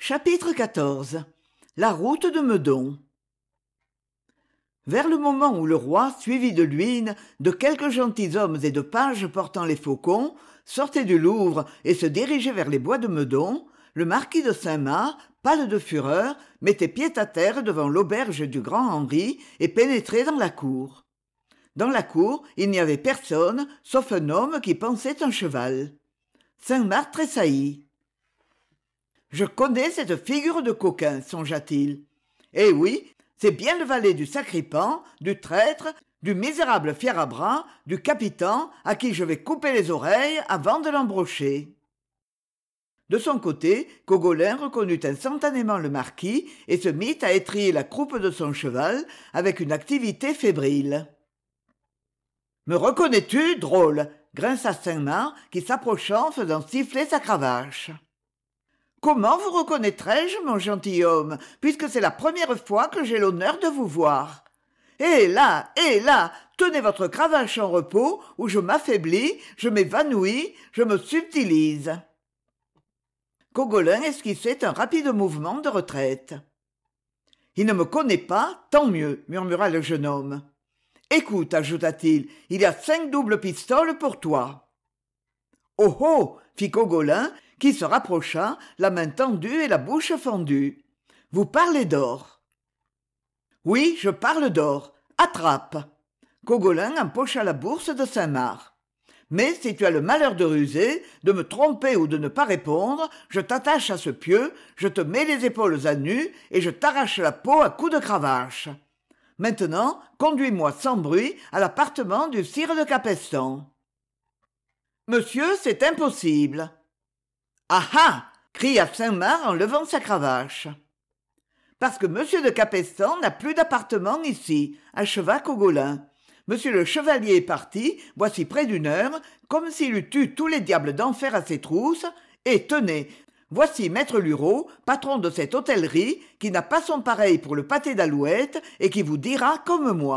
Chapitre XIV. La route de Meudon. Vers le moment où le roi, suivi de Luynes, de quelques gentilshommes et de pages portant les faucons, sortait du Louvre et se dirigeait vers les bois de Meudon, le marquis de Saint-Marc, pâle de fureur, mettait pied à terre devant l'auberge du grand Henri et pénétrait dans la cour. Dans la cour, il n'y avait personne, sauf un homme qui pansait un cheval. Saint-Marc tressaillit. « Je connais cette figure de coquin, songea-t-il. Eh oui, c'est bien le valet du sacripan, du traître, du misérable fier-à-bras, du capitan, à qui je vais couper les oreilles avant de l'embrocher. » De son côté, Cogolin reconnut instantanément le marquis et se mit à étriller la croupe de son cheval avec une activité fébrile. « Me reconnais-tu, drôle ?» grinça Saint-Marc, qui s'approcha en faisant siffler sa cravache. « Comment vous reconnaîtrai-je, mon gentilhomme, puisque c'est la première fois que j'ai l'honneur de vous voir? Eh là, tenez votre cravache en repos, ou je m'affaiblis, je m'évanouis, je me subtilise. » Cogolin esquissait un rapide mouvement de retraite. « Il ne me connaît pas, tant mieux, » murmura le jeune homme. « Écoute, ajouta-t-il, il y a 5 doubles pistoles pour toi. »« Oh oh !» fit Cogolin, qui se rapprocha, la main tendue et la bouche fendue. « Vous parlez d'or. »« Oui, je parle d'or. Attrape !» Cogolin empocha la bourse de Saint-Marc. « Mais si tu as le malheur de ruser, de me tromper ou de ne pas répondre, je t'attache à ce pieu, je te mets les épaules à nu et je t'arrache la peau à coups de cravache. Maintenant, conduis-moi sans bruit à l'appartement du sire de Capestan. »« Monsieur, c'est impossible. »« Ah ah !» cria Saint-Marc en levant sa cravache. « Parce que monsieur de Capestan n'a plus d'appartement ici, acheva Cogolin. Monsieur le chevalier est parti, voici près d'1 heure, comme s'il eût eu tous les diables d'enfer à ses trousses, et tenez, voici maître Lureau, patron de cette hôtellerie, qui n'a pas son pareil pour le pâté d'alouette et qui vous dira comme moi. »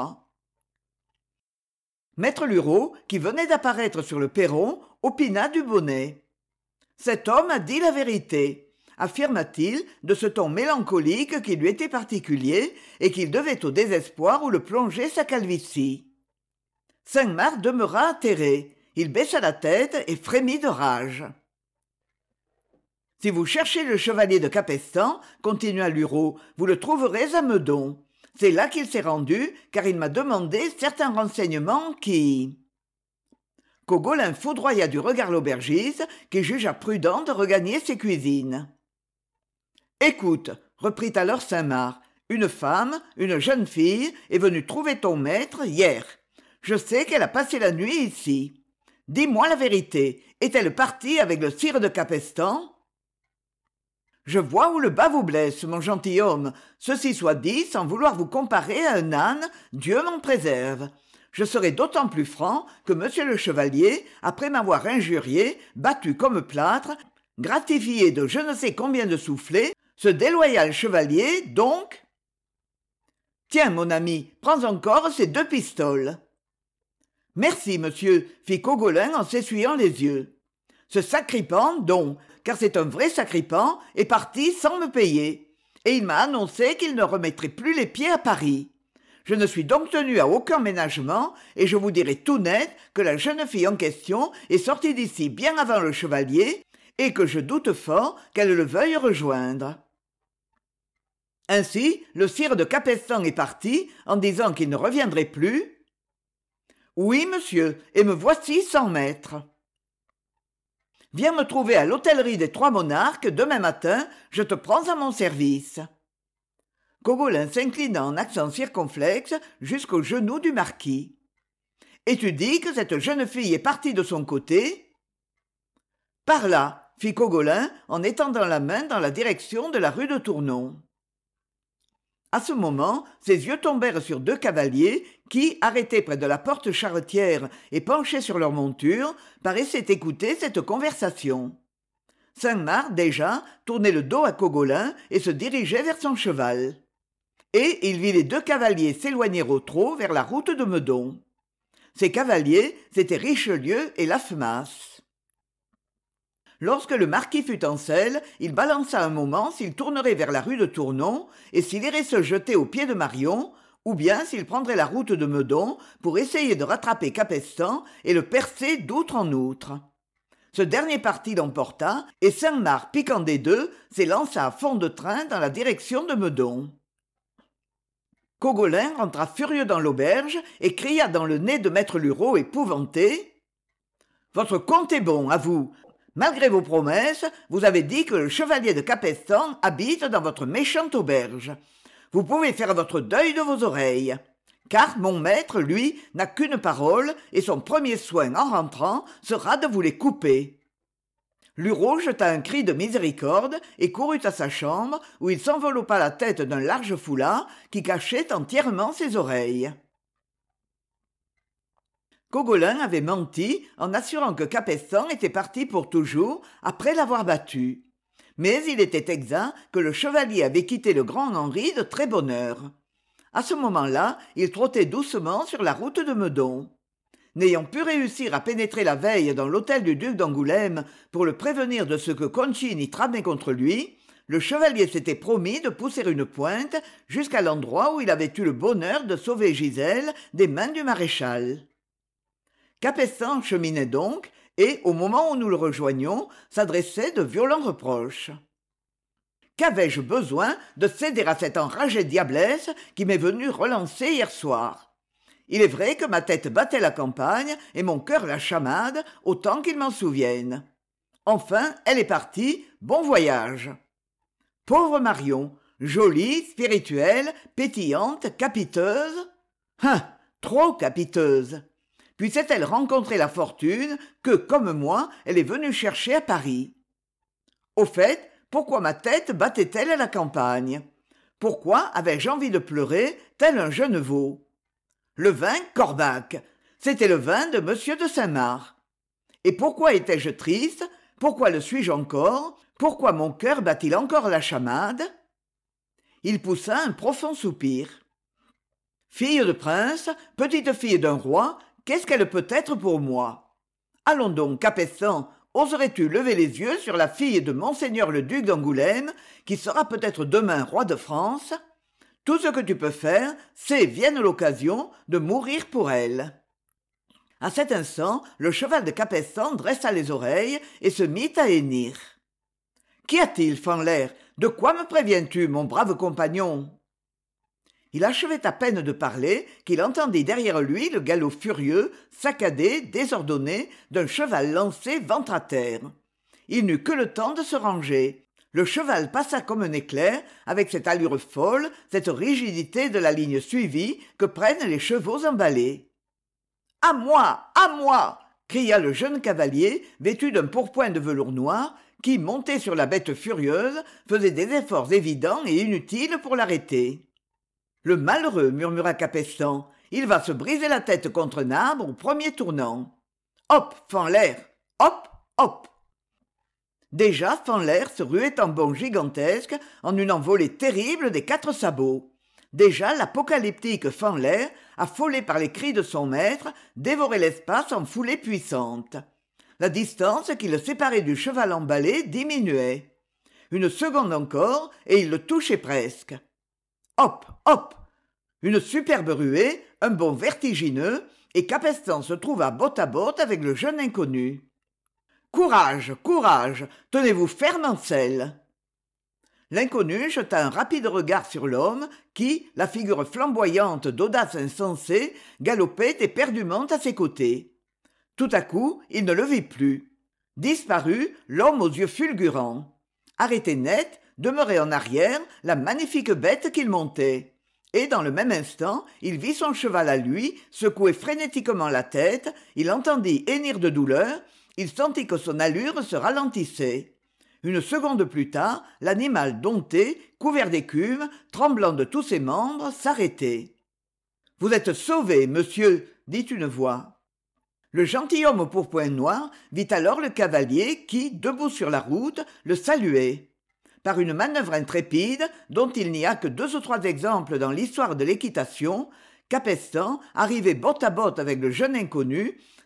Maître Lureau, qui venait d'apparaître sur le perron, opina du bonnet. « Cet homme a dit la vérité, » affirma-t-il de ce ton mélancolique qui lui était particulier et qu'il devait au désespoir où le plongeait sa calvitie. Saint-Marc demeura atterré. Il baissa la tête et frémit de rage. « Si vous cherchez le chevalier de Capestan, continua Lureau, vous le trouverez à Meudon. C'est là qu'il s'est rendu, car il m'a demandé certains renseignements qui... » Cogolin foudroya du regard l'aubergiste, qui jugea prudent de regagner ses cuisines. « Écoute, » reprit alors Saint-Marc, « une femme, une jeune fille, est venue trouver ton maître hier. Je sais qu'elle a passé la nuit ici. Dis-moi la vérité, est-elle partie avec le sire de Capestan ? » « Je vois où le bas vous blesse, mon gentilhomme. Ceci soit dit sans vouloir vous comparer à un âne, Dieu m'en préserve. Je serai d'autant plus franc que monsieur le chevalier, après m'avoir injurié, battu comme plâtre, gratifié de je ne sais combien de soufflets, ce déloyal chevalier, donc... Tiens, mon ami, prends encore ces 2 pistoles. Merci, monsieur, fit Cogolin en s'essuyant les yeux. Ce sacripan, donc, car c'est un vrai sacripan, est parti sans me payer, et il m'a annoncé qu'il ne remettrait plus les pieds à Paris. Je ne suis donc tenu à aucun ménagement, et je vous dirai tout net que la jeune fille en question est sortie d'ici bien avant le chevalier, et que je doute fort qu'elle le veuille rejoindre. Ainsi, le sire de Capestan est parti, en disant qu'il ne reviendrait plus. Oui, monsieur, et me voici sans maître. Viens me trouver à l'hôtellerie des 3 Monarques demain matin, je te prends à mon service. Cogolin s'inclina en accent circonflexe jusqu'au genou du marquis. « Et tu dis que cette jeune fille est partie de son côté ?»« Par là, » fit Cogolin en étendant la main dans la direction de la rue de Tournon. À ce moment, ses yeux tombèrent sur 2 cavaliers qui, arrêtés près de la porte charretière et penchés sur leur monture, paraissaient écouter cette conversation. Saint-Marc, déjà, tournait le dos à Cogolin et se dirigeait vers son cheval. Et il vit les 2 cavaliers s'éloigner au trot vers la route de Meudon. Ces cavaliers, c'étaient Richelieu et Laffemas. Lorsque le marquis fut en selle, il balança un moment s'il tournerait vers la rue de Tournon et s'il irait se jeter aux pieds de Marion, ou bien s'il prendrait la route de Meudon pour essayer de rattraper Capestan et le percer d'outre en outre. Ce dernier parti l'emporta, et Saint-Marc, piquant des deux, s'élança à fond de train dans la direction de Meudon. Cogolin rentra furieux dans l'auberge et cria dans le nez de maître Lureau épouvanté. « Votre compte est bon, à vous. Malgré vos promesses, vous avez dit que le chevalier de Capestan habite dans votre méchante auberge. Vous pouvez faire votre deuil de vos oreilles. Car mon maître, lui, n'a qu'une parole, et son premier soin en rentrant sera de vous les couper. » Lureau jeta un cri de miséricorde et courut à sa chambre, où il s'enveloppa la tête d'un large foulard qui cachait entièrement ses oreilles. Cogolin avait menti en assurant que Capestan était parti pour toujours après l'avoir battu. Mais il était exact que le chevalier avait quitté le grand Henri de très bonne heure. À ce moment-là, il trottait doucement sur la route de Meudon. N'ayant pu réussir à pénétrer la veille dans l'hôtel du duc d'Angoulême pour le prévenir de ce que Concini tramait contre lui, le chevalier s'était promis de pousser une pointe jusqu'à l'endroit où il avait eu le bonheur de sauver Gisèle des mains du maréchal. Capestan cheminait donc, et, au moment où nous le rejoignions, s'adressait de violents reproches. « Qu'avais-je besoin de céder à cette enragée diablesse qui m'est venue relancer hier soir ? Il est vrai que ma tête battait la campagne et mon cœur la chamade, autant qu'il m'en souvienne. Enfin, elle est partie, bon voyage. Pauvre Marion, jolie, spirituelle, pétillante, capiteuse. Trop capiteuse. Puissait-elle rencontrer la fortune que, comme moi, elle est venue chercher à Paris. Au fait, pourquoi ma tête battait-elle à la campagne ? Pourquoi avais-je envie de pleurer, tel un jeune veau ? Le vin Corbac, c'était le vin de Monsieur de Saint-Marc. Et pourquoi étais-je triste ? Pourquoi le suis-je encore ? Pourquoi mon cœur bat-il encore la chamade ? Il poussa un profond soupir. Fille de prince, petite fille d'un roi, qu'est-ce qu'elle peut être pour moi ? Allons donc, Capestan, oserais-tu lever les yeux sur la fille de monseigneur le duc d'Angoulême, qui sera peut-être demain roi de France ? Tout ce que tu peux faire, c'est, vienne l'occasion, de mourir pour elle. » À cet instant, le cheval de Capestan dressa les oreilles et se mit à hennir. « Qu'y a-t-il, Fanlaire ? De quoi me préviens-tu, mon brave compagnon ?» Il achevait à peine de parler qu'il entendit derrière lui le galop furieux, saccadé, désordonné, d'un cheval lancé ventre à terre. Il n'eut que le temps de se ranger. Le cheval passa comme un éclair, avec cette allure folle, cette rigidité de la ligne suivie que prennent les chevaux emballés. « À moi ! À moi !» cria le jeune cavalier, vêtu d'un pourpoint de velours noir, qui, monté sur la bête furieuse, faisait des efforts évidents et inutiles pour l'arrêter. « Le malheureux, murmura Capestan, il va se briser la tête contre un arbre au premier tournant. Hop, Fanlaire, hop, hop !» Déjà, Fanlaire se ruait en bond gigantesque en une envolée terrible des 4 sabots. Déjà, l'apocalyptique Fanlaire, affolé par les cris de son maître, dévorait l'espace en foulée puissante. La distance qui le séparait du cheval emballé diminuait. Une seconde encore, et il le touchait presque. Hop, hop ! Une superbe ruée, un bond vertigineux, et Capestan se trouva botte à botte avec le jeune inconnu. « Courage, courage, tenez-vous ferme en selle !» L'inconnu jeta un rapide regard sur l'homme qui, la figure flamboyante d'audace insensée, galopait éperdument à ses côtés. Tout à coup, il ne le vit plus. Disparut l'homme aux yeux fulgurants. Arrêté net, demeurait en arrière la magnifique bête qu'il montait. Et dans le même instant, il vit son cheval à lui secouer frénétiquement la tête, il entendit hennir de douleur, il sentit que son allure se ralentissait. Une seconde plus tard, l'animal dompté, couvert d'écume, tremblant de tous ses membres, s'arrêtait. « Vous êtes sauvé, monsieur !» dit une voix. Le gentilhomme au pourpoint noir vit alors le cavalier qui, debout sur la route, le saluait. Par une manœuvre intrépide, dont il n'y a que 2 ou 3 exemples dans l'histoire de l'équitation, Capestan, arrivé botte à botte avec le jeune inconnu,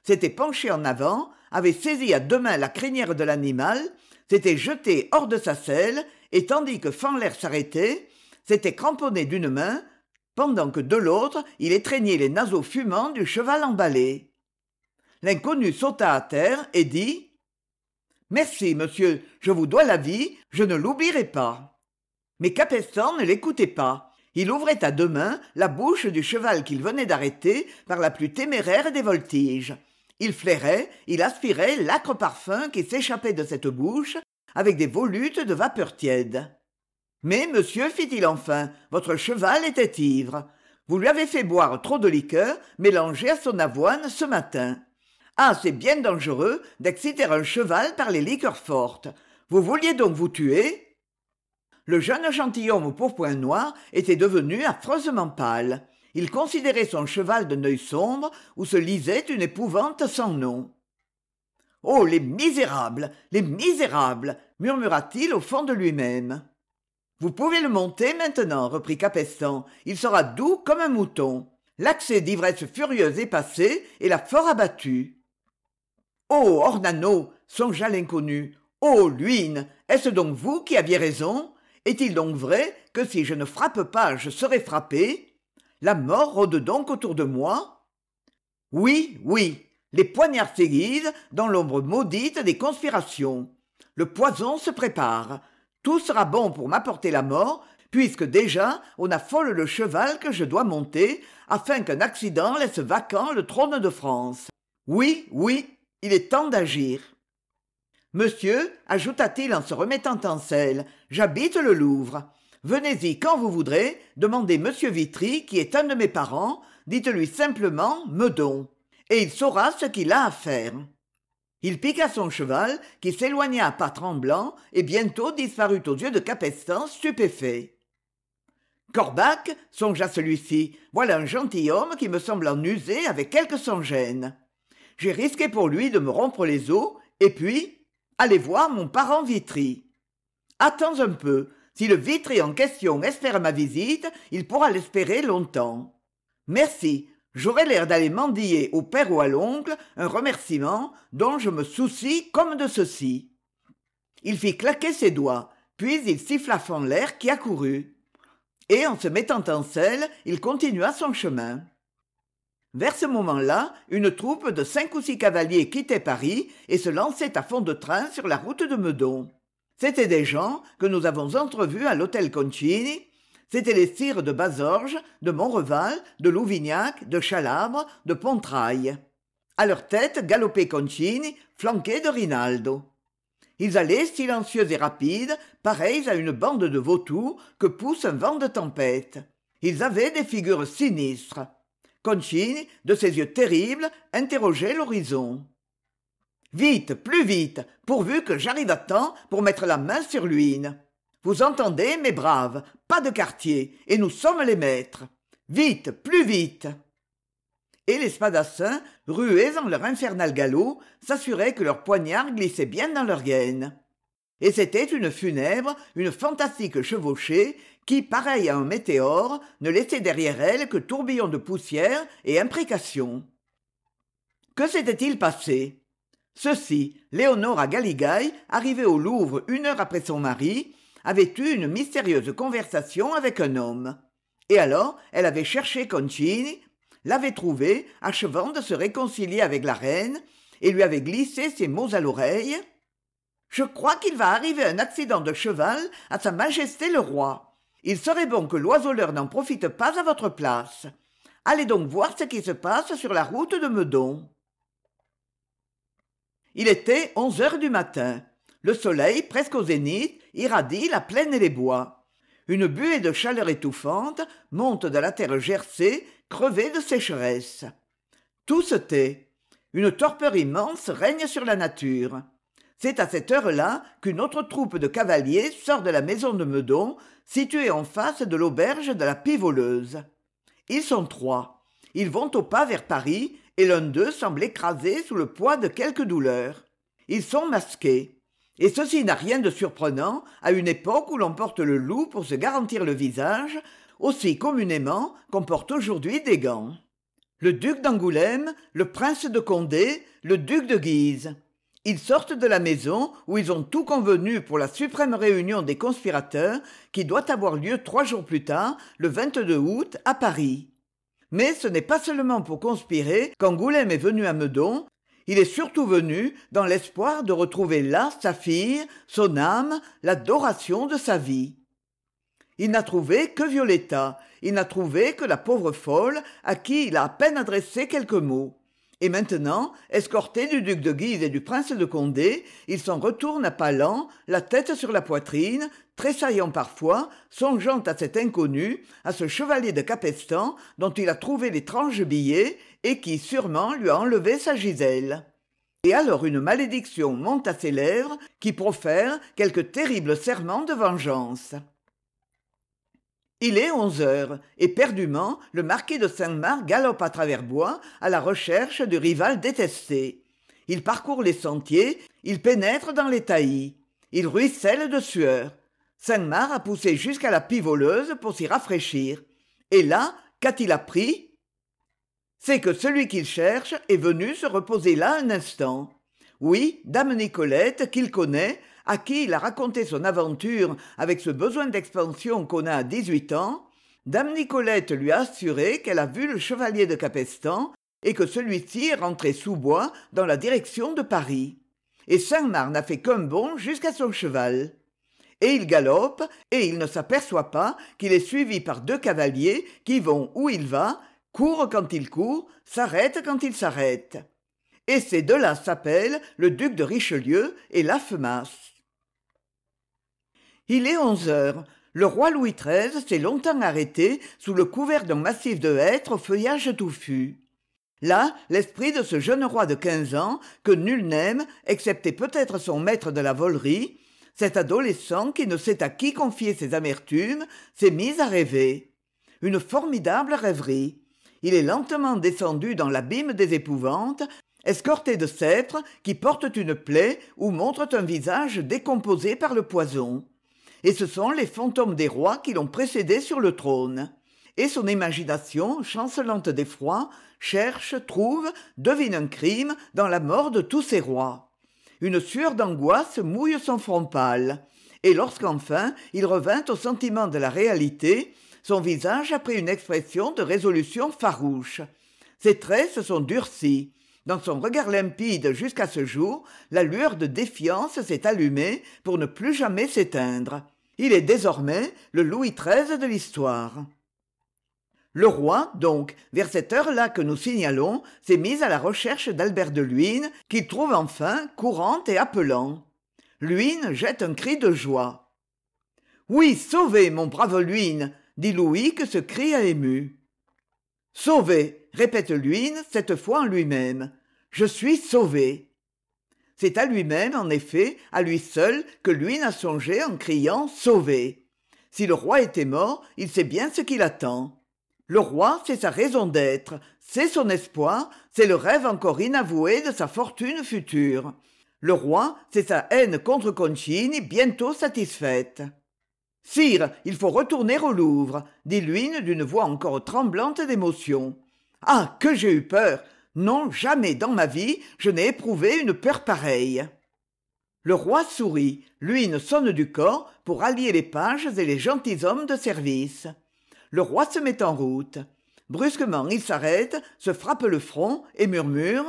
s'était penché en avant, avait saisi à deux mains la crinière de l'animal, s'était jeté hors de sa selle, et tandis que Fanler s'arrêtait, s'était cramponné d'une main, pendant que de l'autre il étreignait les naseaux fumants du cheval emballé. L'inconnu sauta à terre et dit « Merci, monsieur, je vous dois la vie, je ne l'oublierai pas. » Mais Capestan ne l'écoutait pas. Il ouvrait à deux mains la bouche du cheval qu'il venait d'arrêter par la plus téméraire des voltiges. Il flairait, il aspirait l'âcre parfum qui s'échappait de cette bouche avec des volutes de vapeur tiède. « Mais, monsieur, fit-il enfin, votre cheval était ivre. Vous lui avez fait boire trop de liqueur mélangée à son avoine ce matin. Ah, c'est bien dangereux d'exciter un cheval par les liqueurs fortes. Vous vouliez donc vous tuer ?» Le jeune gentilhomme au pourpoint noir était devenu affreusement pâle. Il considérait son cheval d'un œil sombre où se lisait une épouvante sans nom. « Oh, les misérables, murmura-t-il au fond de lui-même. « Vous pouvez le monter maintenant, reprit Capestan. Il sera doux comme un mouton. L'accès d'ivresse furieuse est passé et l'a fort abattu. » « Oh, Ornano, songea l'inconnu. Oh, Luynes, est-ce donc vous qui aviez raison ? Est-il donc vrai que si je ne frappe pas, je serai frappé ? La mort rôde donc autour de moi ? Oui, oui, les poignards s'aiguisent dans l'ombre maudite des conspirations. Le poison se prépare. Tout sera bon pour m'apporter la mort, puisque déjà on affole le cheval que je dois monter, afin qu'un accident laisse vacant le trône de France. Oui, oui, il est temps d'agir. Monsieur, ajouta-t-il en se remettant en selle, j'habite le Louvre. Venez-y quand vous voudrez, demandez monsieur Vitry, qui est un de mes parents, dites-lui simplement Meudon, et il saura ce qu'il a à faire. Il piqua son cheval, qui s'éloigna à pas tremblants, et bientôt disparut aux yeux de Capestan, stupéfait. Corbac, songea celui-ci, voilà un gentilhomme qui me semble en user avec quelque sans-gêne. J'ai risqué pour lui de me rompre les os, et puis, allez voir mon parent Vitry. Attends un peu, si le Vitry en question espère ma visite, il pourra l'espérer longtemps. Merci, j'aurai l'air d'aller mendier au père ou à l'oncle un remerciement dont je me soucie comme de ceci. Il fit claquer ses doigts, puis il siffla Fanler qui accourut. Et en se mettant en selle, il continua son chemin. Vers ce moment-là, une troupe de 5 ou 6 cavaliers quittait Paris et se lançait à fond de train sur la route de Meudon. C'étaient des gens que nous avons entrevus à l'hôtel Concini. C'étaient les sires de Bazorges, de Montreval, de Louvignac, de Chalabre, de Pontraille. À leur tête galopait Concini, flanqué de Rinaldo. Ils allaient silencieux et rapides, pareils à une bande de vautours que pousse un vent de tempête. Ils avaient des figures sinistres. Concini, de ses yeux terribles, interrogeait l'horizon. « Vite, plus vite, pourvu que j'arrive à temps pour mettre la main sur Luynes. Vous entendez, mes braves, pas de quartier, et nous sommes les maîtres. Vite, plus vite !» Et les spadassins, rués en leur infernal galop, s'assuraient que leurs poignards glissaient bien dans leurs gaines. Et c'était une funèbre, une fantastique chevauchée, qui, pareille à un météore, ne laissait derrière elle que tourbillons de poussière et imprécations. Que s'était-il passé ? Ceci, Léonora Galigaï, arrivée au Louvre 1 heure après son mari, avait eu une mystérieuse conversation avec un homme. Et alors, elle avait cherché Concini, l'avait trouvé, achevant de se réconcilier avec la reine, et lui avait glissé ces mots à l'oreille. « Je crois qu'il va arriver un accident de cheval à Sa Majesté le Roi. Il serait bon que l'oiseleur n'en profite pas à votre place. Allez donc voir ce qui se passe sur la route de Meudon. » Il était 11 heures du matin. Le soleil, presque au zénith, irradie la plaine et les bois. Une buée de chaleur étouffante monte de la terre gercée, crevée de sécheresse. Tout se tait. Une torpeur immense règne sur la nature. C'est à cette heure-là qu'une autre troupe de cavaliers sort de la maison de Meudon, située en face de l'auberge de la Pie-Voleuse. Ils sont 3. Ils vont au pas vers Paris, et l'un d'eux semble écrasé sous le poids de quelque douleur. Ils sont masqués. Et ceci n'a rien de surprenant à une époque où l'on porte le loup pour se garantir le visage, aussi communément qu'on porte aujourd'hui des gants. le duc d'Angoulême, le prince de Condé, le duc de Guise. Ils sortent de la maison où ils ont tout convenu pour la suprême réunion des conspirateurs qui doit avoir lieu 3 jours plus tard, le 22 août, à Paris. Mais ce n'est pas seulement pour conspirer qu'Angoulême est venu à Meudon, il est surtout venu dans l'espoir de retrouver là sa fille, son âme, l'adoration de sa vie. Il n'a trouvé que Violetta, il n'a trouvé que la pauvre folle à qui il a à peine adressé quelques mots. Et maintenant, escorté du duc de Guise et du prince de Condé, il s'en retourne à pas lents, la tête sur la poitrine, tressaillant parfois, songeant à cet inconnu, à ce chevalier de Capestan dont il a trouvé l'étrange billet et qui sûrement lui a enlevé sa Gisèle. Et alors une malédiction monte à ses lèvres qui profère quelque terrible serment de vengeance. Il est 11 heures, éperdument, le marquis de Saint-Marc galope à travers bois à la recherche du rival détesté. Il parcourt les sentiers, il pénètre dans les taillis. Il ruisselle de sueur. Saint-Marc a poussé jusqu'à la Pivoleuse pour s'y rafraîchir. Et là, qu'a-t-il appris ? C'est que celui qu'il cherche est venu se reposer là un instant. Oui, dame Nicolette, qu'il connaît, à qui il a raconté son aventure avec ce besoin d'expansion qu'on a à 18 ans, dame Nicolette lui a assuré qu'elle a vu le chevalier de Capestan et que celui-ci est rentré sous bois dans la direction de Paris. Et Saint-Marc n'a fait qu'un bond jusqu'à son cheval. Et il galope, et il ne s'aperçoit pas qu'il est suivi par 2 cavaliers qui vont où il va, courent quand il court, s'arrêtent quand il s'arrête. Et ces 2-là s'appellent le duc de Richelieu et Laffemas. Il est 11 heures. Le roi Louis XIII s'est longtemps arrêté sous le couvert d'un massif de hêtres au feuillage touffu. Là, l'esprit de ce jeune roi de 15 ans, que nul n'aime, excepté peut-être son maître de la volerie, cet adolescent qui ne sait à qui confier ses amertumes, s'est mis à rêver. Une formidable rêverie. Il est lentement descendu dans l'abîme des épouvantes, escorté de sceptres qui portent une plaie ou montrent un visage décomposé par le poison. Et ce sont les fantômes des rois qui l'ont précédé sur le trône. Et son imagination, chancelante d'effroi, cherche, trouve, devine un crime dans la mort de tous ces rois. Une sueur d'angoisse mouille son front pâle. Et lorsqu'enfin il revint au sentiment de la réalité, son visage a pris une expression de résolution farouche. Ses traits se sont durcis. Dans son regard limpide jusqu'à ce jour, la lueur de défiance s'est allumée pour ne plus jamais s'éteindre. Il est désormais le Louis XIII de l'histoire. Le roi, donc, vers cette heure-là que nous signalons, s'est mis à la recherche d'Albert de Luynes, qu'il trouve enfin courant et appelant. Luynes jette un cri de joie. « Oui, sauvé, mon brave Luynes !» dit Louis que ce cri a ému. « Sauvé !» répète Luynes, cette fois en lui-même. « Je suis sauvé !» C'est à lui-même, en effet, à lui seul, que Luynes a songé en criant « Sauvé !» Si le roi était mort, il sait bien ce qu'il attend. Le roi, c'est sa raison d'être, c'est son espoir, c'est le rêve encore inavoué de sa fortune future. Le roi, c'est sa haine contre Concini, bientôt satisfaite. « Sire, il faut retourner au Louvre », dit Luynes d'une voix encore tremblante d'émotion. « Ah, que j'ai eu peur ! Non, jamais dans ma vie je n'ai éprouvé une peur pareille. » Le roi sourit, Luynes sonne du corps pour allier les pages et les gentilshommes de service. Le roi se met en route. Brusquement il s'arrête, se frappe le front et murmure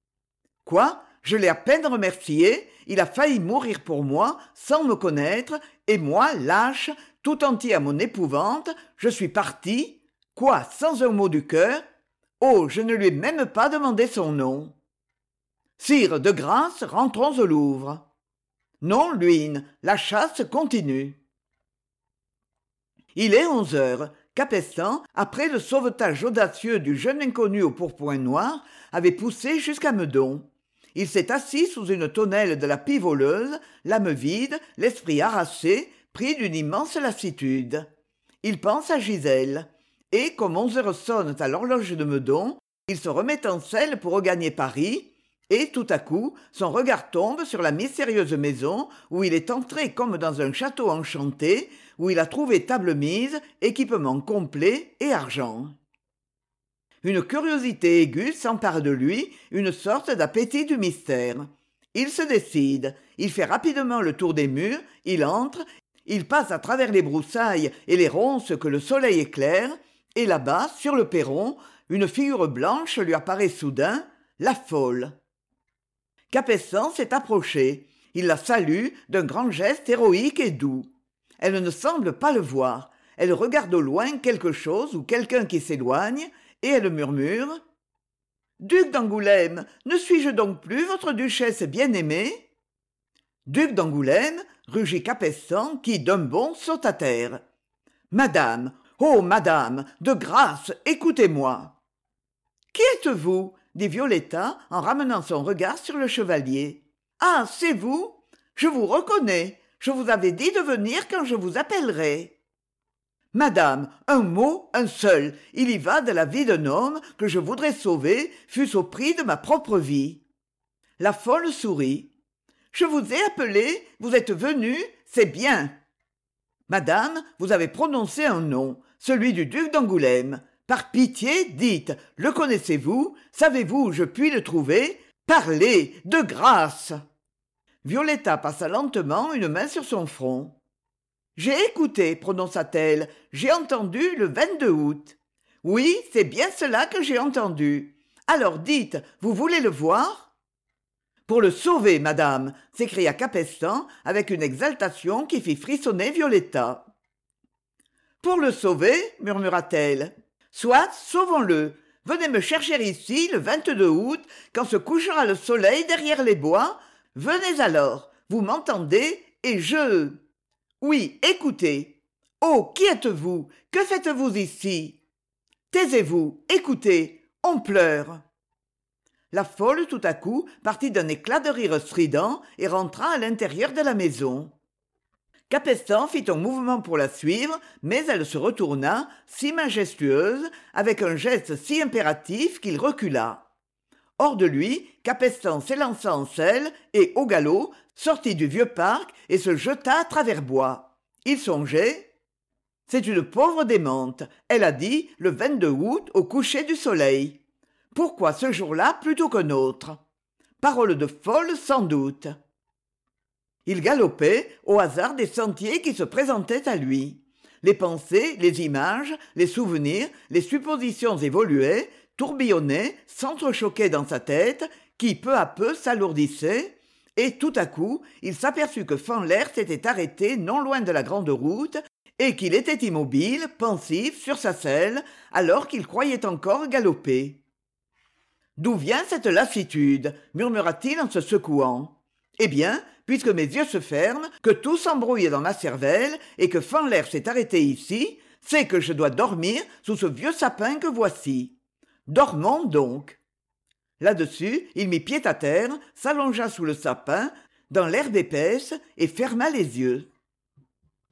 « Quoi ? Je l'ai à peine remercié, il a failli mourir pour moi, sans me connaître, et moi, lâche, tout entier à mon épouvante, je suis parti, quoi, sans un mot du cœur ? Oh, je ne lui ai même pas demandé son nom. Sire, de grâce, rentrons au Louvre. Non, Luynes, la chasse continue. Il est 11 heures. Capestan, après le sauvetage audacieux du jeune inconnu au pourpoint noir, avait poussé jusqu'à Meudon. Il s'est assis sous une tonnelle de la Pivoleuse, l'âme vide, l'esprit harassé, pris d'une immense lassitude. Il pense à Gisèle. Et, comme 11 heures sonnent à l'horloge de Meudon, il se remet en selle pour regagner Paris, et tout à coup, son regard tombe sur la mystérieuse maison où il est entré comme dans un château enchanté, où il a trouvé table mise, équipement complet et argent. Une curiosité aiguë s'empare de lui, une sorte d'appétit du mystère. Il se décide, il fait rapidement le tour des murs, il entre, il passe à travers les broussailles et les ronces que le soleil éclaire, et là-bas, sur le perron, une figure blanche lui apparaît soudain, la folle. Capestan s'est approché. Il la salue d'un grand geste héroïque et doux. Elle ne semble pas le voir. Elle regarde au loin quelque chose ou quelqu'un qui s'éloigne, et elle murmure « Duc d'Angoulême, ne suis-je donc plus votre duchesse bien-aimée ?» Duc d'Angoulême, rugit Capestan, qui, d'un bond, saute à terre. « Madame, oh madame, de grâce, écoutez-moi !»« Qui êtes-vous » dit Violetta en ramenant son regard sur le chevalier. « Ah, c'est vous ? Je vous reconnais. Je vous avais dit de venir quand je vous appellerai. » « Madame, un mot, un seul, il y va de la vie d'un homme que je voudrais sauver, fût-ce au prix de ma propre vie. » La folle sourit. « Je vous ai appelé, vous êtes venu, c'est bien. »« Madame, vous avez prononcé un nom, celui du duc d'Angoulême. Par pitié, dites, le connaissez-vous? Savez-vous où je puis le trouver? Parlez, de grâce !» Violetta passa lentement une main sur son front. « J'ai écouté, prononça-t-elle, j'ai entendu le 22 août. Oui, c'est bien cela que j'ai entendu. Alors dites, vous voulez le voir ? » « Pour le sauver, madame, s'écria Capestan avec une exaltation qui fit frissonner Violetta. « Pour le sauver, murmura-t-elle. Soit, sauvons-le. Venez me chercher ici le 22 août, quand se couchera le soleil derrière les bois. Venez alors, vous m'entendez, et je... Oui, écoutez. Oh, qui êtes-vous? Que faites-vous ici? Taisez-vous, écoutez, on pleure. » La folle, tout à coup, partit d'un éclat de rire strident et rentra à l'intérieur de la maison. Capestan fit un mouvement pour la suivre, mais elle se retourna, si majestueuse, avec un geste si impératif qu'il recula. Hors de lui, Capestan s'élança en selle et, au galop, sortit du vieux parc et se jeta à travers bois. Il songeait. C'est une pauvre démente, elle a dit, le 22 août, au coucher du soleil. Pourquoi ce jour-là plutôt qu'un autre? Parole de folle, sans doute. Il galopait au hasard des sentiers qui se présentaient à lui. Les pensées, les images, les souvenirs, les suppositions évoluaient, tourbillonnaient, s'entrechoquaient dans sa tête, qui peu à peu s'alourdissait, et tout à coup, il s'aperçut que Fanleur s'était arrêté non loin de la grande route, et qu'il était immobile, pensif, sur sa selle, alors qu'il croyait encore galoper. « D'où vient cette lassitude » murmura-t-il en se secouant. « Eh bien, puisque mes yeux se ferment, que tout s'embrouille dans ma cervelle, et que Fanleur s'est arrêté ici, c'est que je dois dormir sous ce vieux sapin que voici. Dormons donc. » Là-dessus, il mit pied à terre, s'allongea sous le sapin, dans l'herbe épaisse, et ferma les yeux.